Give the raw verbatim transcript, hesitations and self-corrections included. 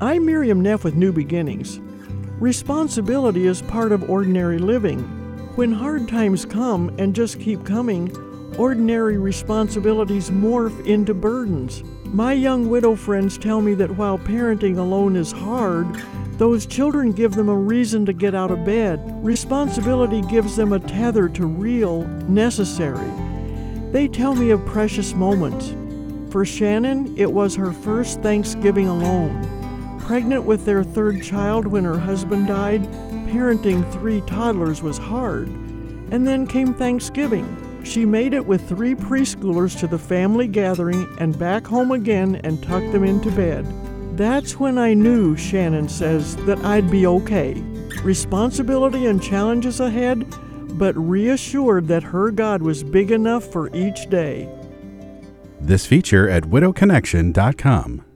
I'm Miriam Neff with New Beginnings. Responsibility is part of ordinary living. When hard times come and just keep coming, ordinary responsibilities morph into burdens. My young widow friends tell me that while parenting alone is hard, those children give them a reason to get out of bed. Responsibility gives them a tether to real, necessary. They tell me of precious moments. For Shannon, it was her first Thanksgiving alone. Pregnant with their third child when her husband died, parenting three toddlers was hard. And then came Thanksgiving. She made it with three preschoolers to the family gathering and back home again and tucked them into bed. That's when I knew, Shannon says, that I'd be okay. Responsibility and challenges ahead, but reassured that her God was big enough for each day. This feature at widow connection dot com.